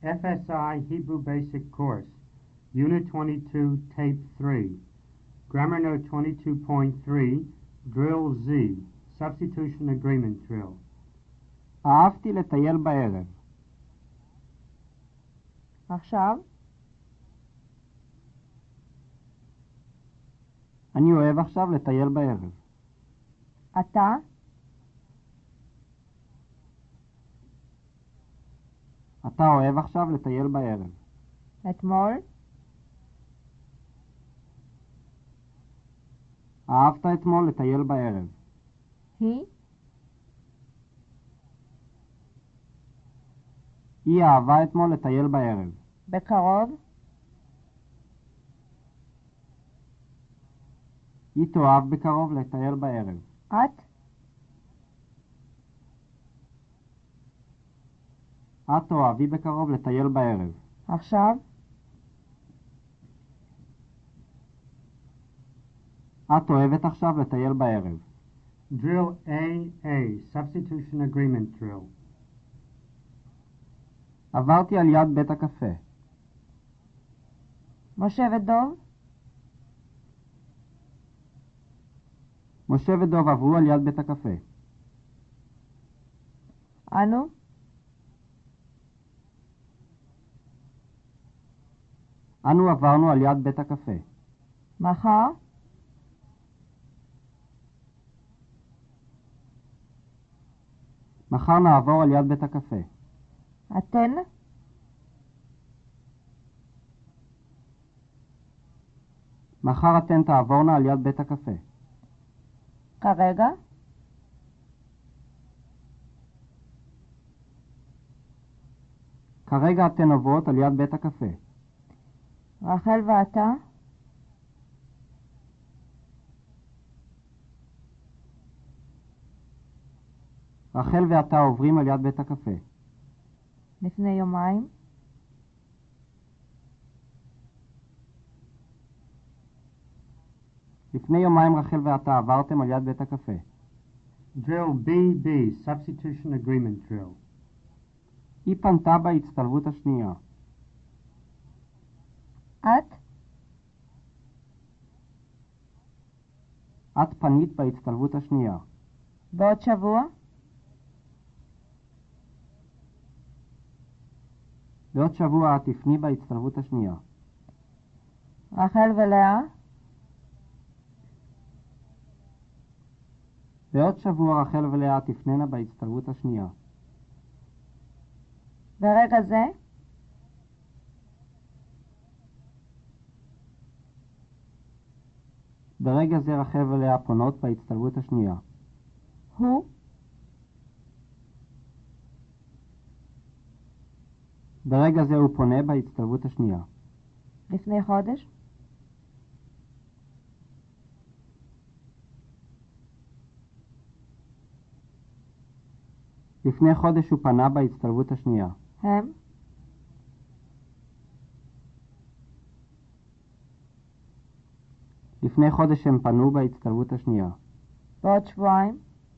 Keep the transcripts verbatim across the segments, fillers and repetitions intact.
F S I Hebrew Basic Course, Unit twenty-two, Tape three, Grammar Note twenty-two point three, Drill Z, Substitution Agreement Drill. אהבתי לטייל בערב. עכשיו? אני אוהב עכשיו לטייל בערב. אתה? אתה אוהב עכשיו לטייל בערב. אתמול? אהבת אתמול לטייל בערב. היא? היא אהבה אתמול לטייל בערב. בקרוב? היא תאהב בקרוב לטייל בערב. את? את תאהבי בקרוב לטייל בערב. עכשיו? את אוהבת עכשיו לטייל בערב. Drill A A, Substitution Agreement Drill. עברתי על יד בית הקפה. משה ודוב? משה ודוב עברו על יד בית הקפה. אנו? אנו עברנו על יד בית הקפה. מחר? מחר נעבור על יד בית הקפה. אתן? מחר אתן תעבורנה על יד בית הקפה. כרגע? כרגע אתן עוברות על יד בית הקפה. רחל ואתה? רחל ואתה עוברים על יד בית הקפה. לפני יומיים? לפני יומיים רחל ואתה עברתם על יד בית הקפה. Drill B B, Substitution Agreement Drill. היא פנתה בהצטלבות השנייה. את? את פנית בהצטלבות השנייה. בעוד שבוע? בעוד שבוע את תפני בהצטלבות השנייה. רחל ולאה? בעוד שבוע רחל ולאה תפננה בהצטלבות השנייה. ברגע זה? ברגע זה רחל ולאה פונות בהצטלבות השנייה. הוא? ברגע זה הוא פונה בהצטלבות השנייה. לפני חודש? לפני חודש הוא פנה בהצטלבות השנייה. הם? לפני חודש הם פנו בהצטלבות השנייה. בעוד שבועיים?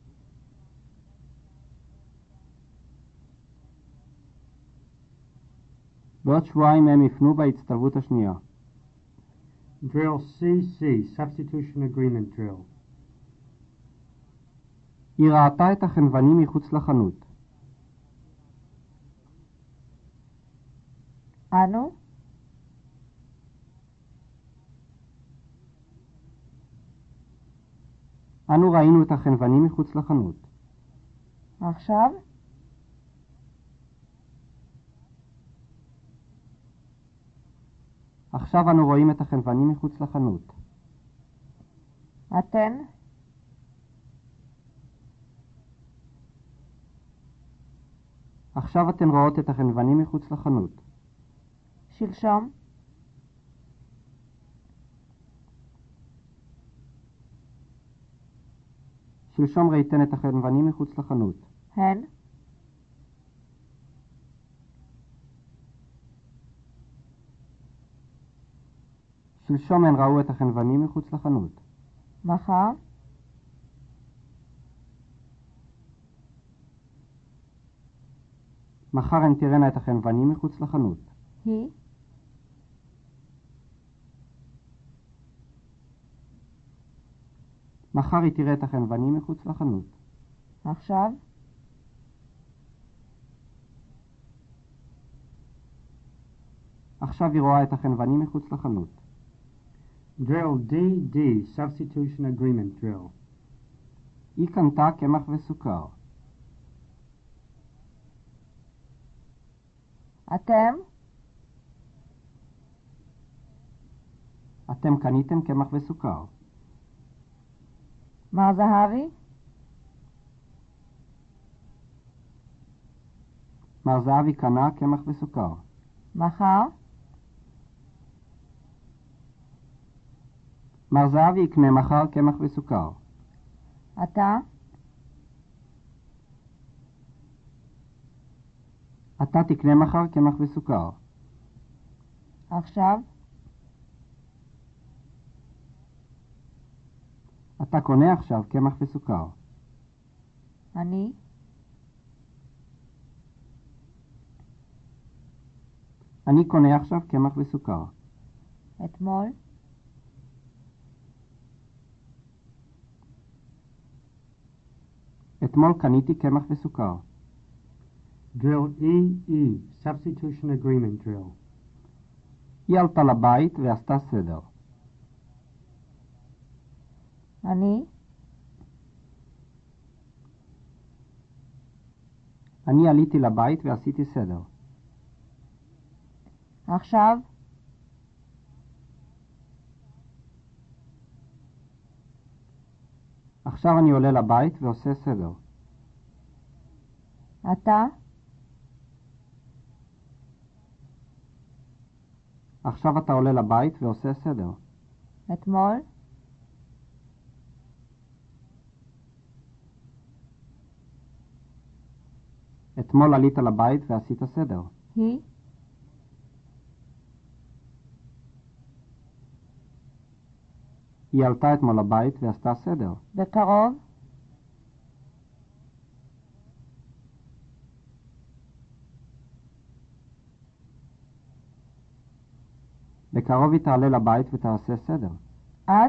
בעוד שבועיים הם יפנו בהצטלבות השנייה. Drill C C, Substitution Agreement Drill. היא ראתה את החנוונים מחוץ לחנות. אנו? אנו ראינו את החנוונים מחוץ לחנות. עכשיו? עכשיו אנו רואים את החנוונים מחוץ לחנות. אתן? עכשיו אתן רואות את החנוונים מחוץ לחנות. שלשום? שלשום ראיתן את החנוונים מחוץ לחנות. הן? שלשום הן ראו את החנוונים מחוץ לחנות. מחר? מחר הן תראינה את החנוונים מחוץ לחנות. היא, מחר היא תראה את החנוונים מחוץ לחנות. עכשיו, עכשיו היא רואה את החנוונים מחוץ לחנות. Drill D D, Substitution Agreement Drill. היא קנתה קמח וסוכר. אתם, אתם קניתם קמח וסוכר. מר זהבי, מר זהבי קנה קמח וסוכר. מחר, מר זהבי יקנה מחר קמח וסוכר. אתה, אתה תקנה מחר קמח וסוכר. עכשיו, אתה קונה עכשיו קמח וסוכר. אני, אני קונה עכשיו קמח וסוכר. אתמול, אתמול קניתי קמח וסוכר. Drill E E, Substitution Agreement Drill. היא עלתה לבית ועשתה סדר. אני, אני עליתי לבית ועשיתי סדר. עכשיו, עכשיו אני עולה לבית ועושה סדר. אתה, עכשיו אתה עולה לבית ועושה סדר. אתמול, אתמול עלית לבית ועשית סדר. היא, היא עלתה אתמול לבית ועשתה סדר. בקרוב, בקרוב היא תעלה לבית ותעשה סדר. את,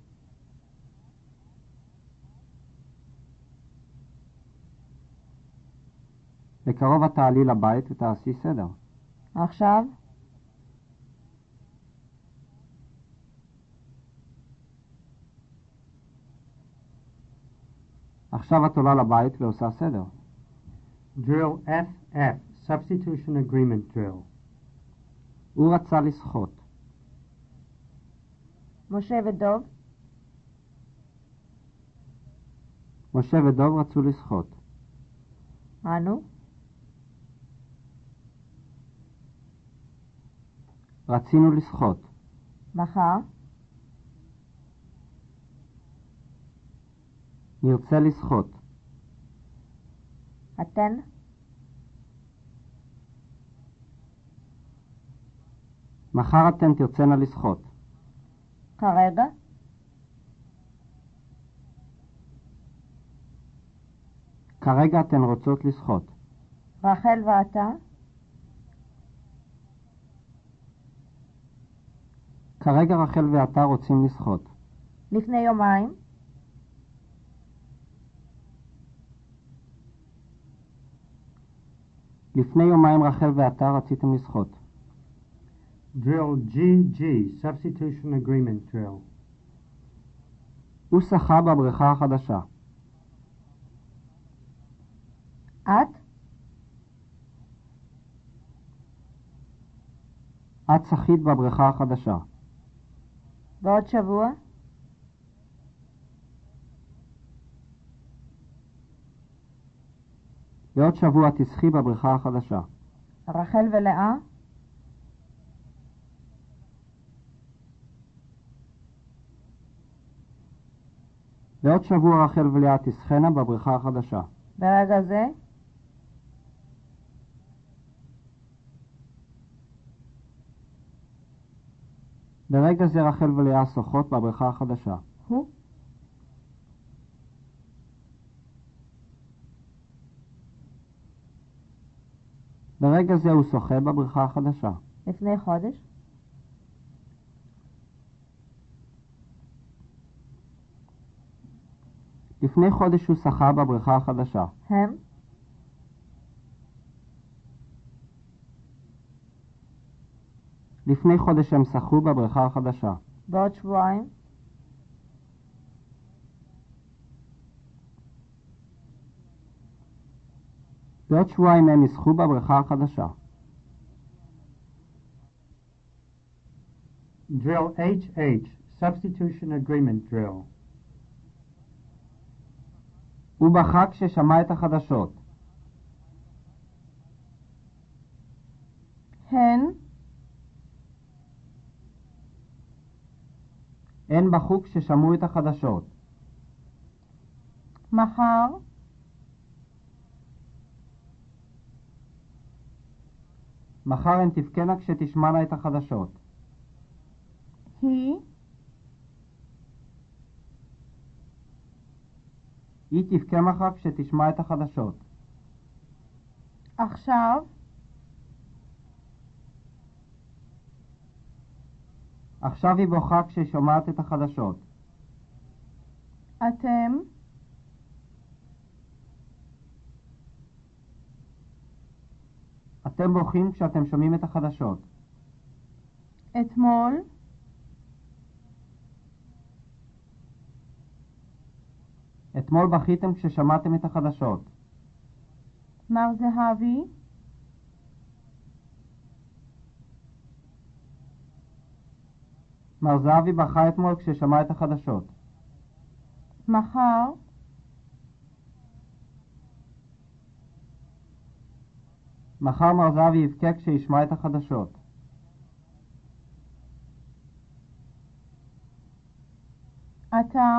בקרוב את תעלי לבית ותעשי סדר. עכשיו, עכשיו את עולה לבית ועושה סדר. Drill F F, Substitution Agreement Drill. הוא רצה לשחות. משה ודוב, משה ודוב רצו לשחות. אנו, רצינו לשחות. מחר, נרצה לשחות. אתן, מחר אתן תרצנה לשחות. כרגע, כרגע אתן רוצות לשחות. רחל ואתה, כרגע רחל ואתה רוצים לשחות. לפני יומיים, לפני יומיים רחל ואתה רציתם לשחות. Drill G G, Substitution Agreement Drill. הוא שחה בבריכה החדשה. את, את שחית בבריכה החדשה. בעוד שבוע, בעוד שבוע תשחי בבריכה החדשה. רחל ולאה, בעוד שבוע רחל ולאה תשחנה בבריכה החדשה. ברגע זה, ברגע זה רחל ולאה שחות בבריכה החדשה. הוא, ברגע זה הוא שוחה בבריכה החדשה. לפני חודש. לפני חודש הוא שחה בבריכה החדשה. הם. לפני חודש הם שחו בבריכה החדשה. בעוד שבועיים. בעוד שבועיים הם ישחו בבריכה החדשה. Drill H H, Substitution Agreement Drill. הוא בכה כששמע את החדשות. הן. הן בכו כששמעו את החדשות. מחר. מחר הן תבכנה כשתשמענה את החדשות. היא. היא תבכה מחר כשתשמע את החדשות. עכשיו. עכשיו היא בוכה כששומעת את החדשות. אתם. אתם בוכים כשאתם שומעים את החדשות. אתמול. אתמול בכיתם כששמעתם את החדשות. מר זהבי. מר זהבי בכה אתמול כששמע את החדשות. מחר. מחר מר זהבי יבכה כשישמע את החדשות. אתה.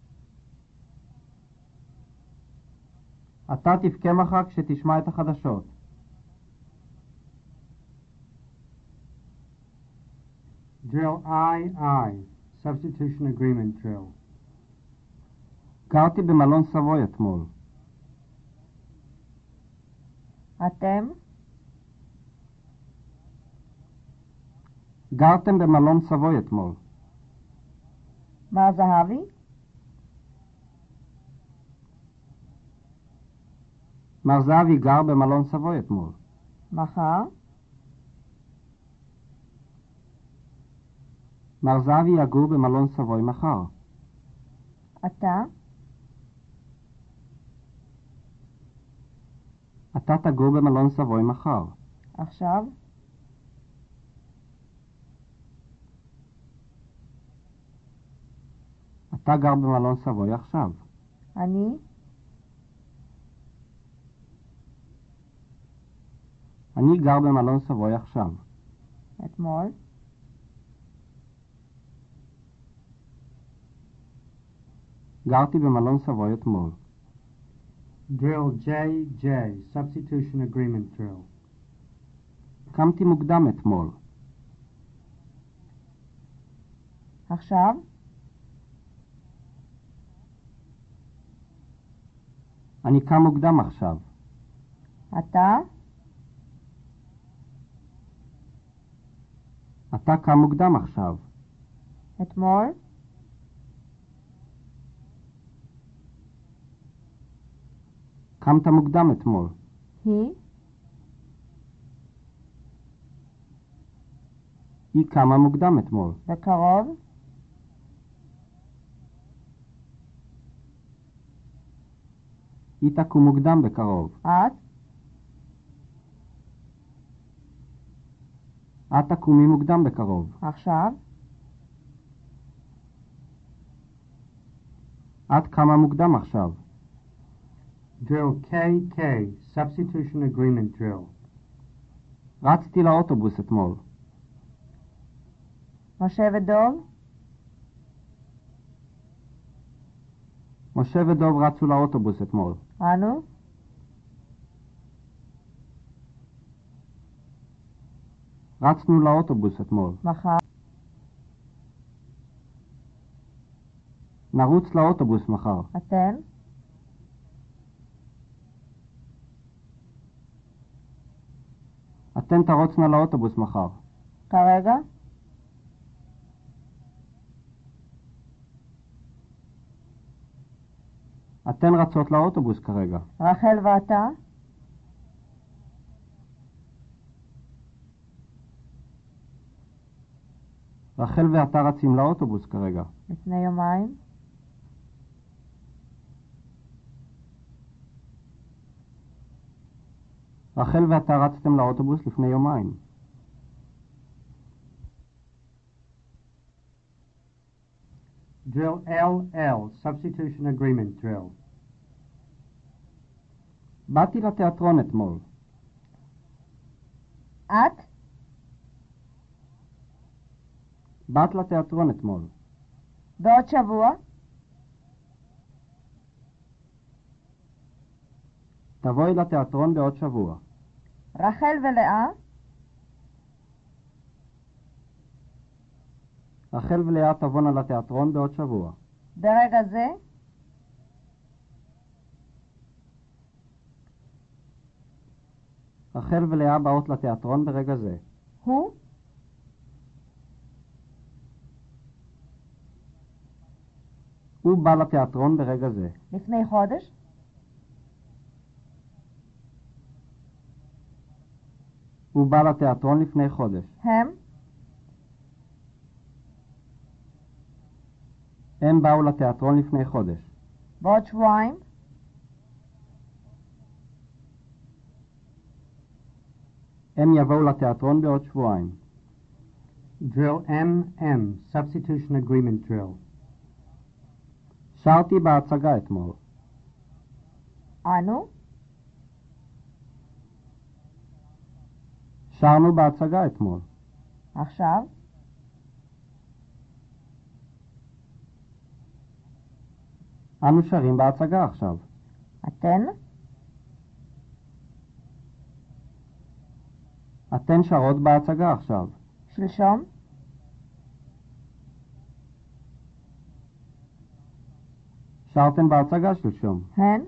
אתה תבכה מחר כשתשמע את החדשות. Drill I I, Substitution Agreement Drill. גרתי במלון סבוי אתמול. אתם. גרתם במלון סבוי אתמול. מר זהבי. מר זהבי גר במלון סבוי אתמול. מחר. מר זהבי יגור במלון סבוי מחר. אתה. אתה תגור במלון סבוי מחר. עכשיו. אתה גר במלון סבוי עכשיו. אני. אני גר במלון סבוי עכשיו. אתמול. גרתי במלון סבוי אתמול. Drill J J, Substitution Agreement Drill. קמתי מוקדם אתמול. עכשיו. אני קם מוקדם עכשיו. אתה. אתה קם מוקדם עכשיו. אתמול. קמת מוקדם אתמול. היא. היא קמה מוקדם אתמול. בקרוב. היא תקום מוקדם בקרוב. את. את תקומי מוקדם בקרוב. עכשיו. את קמה מוקדם עכשיו. Drill K K, Substitution Agreement Drill. רצתי לאוטובוס אתמול. משה ודוב. משה ודוב רצו לאוטובוס אתמול. אנו. רצנו לאוטובוס אתמול. מחר. נרוץ לאוטובוס מחר. אתן. אתן תרוצנה לאוטובוס מחר. כרגע? אתן רצות לאוטובוס כרגע. רחל ואתה? רחל ואתה רצים לאוטובוס כרגע. לפני יומיים? רחל ואתה רצתם לאוטובוס לפני יומיים. Drill L L, Substitution Agreement Drill. באתי לתיאטרון אתמול. את? באת לתיאטרון אתמול. בעוד שבוע? תבואי לתיאטרון בעוד שבוע. רחל ולאה? רחל ולאה תבואנה לתיאטרון בעוד שבוע. ברגע זה? רחל ולאה באות לתיאטרון ברגע זה. הוא? הוא בא לתיאטרון ברגע זה. לפני חודש? הוא בא לתיאטרון לפני חודש. הם? הם באו לתיאטרון לפני חודש. בעוד שבועיים? הם יבואו לתיאטרון בעוד שבועיים. Drill M M, Substitution Agreement Drill. שרתי בהצגה אתמול. אנו? שרנו בהצגה אתמול. עכשיו? אנו שרים בהצגה עכשיו. אתן? אתן שרות בהצגה עכשיו. שלשום? שרתם בהצגה שלשום. הן?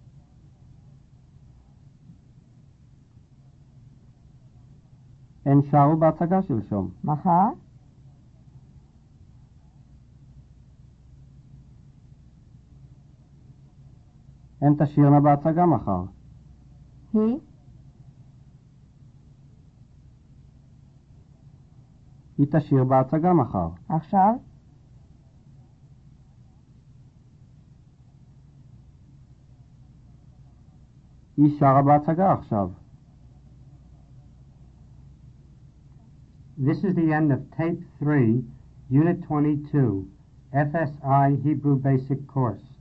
הן שרו בהצגה שלשום. מחר? הן תשירנה בהצגה מחר. היא? היא תשיר בהצגה מחר. עכשיו? היא שרה בהצגה עכשיו. This is the end of Tape three, Unit twenty-two, F S I Hebrew Basic Course.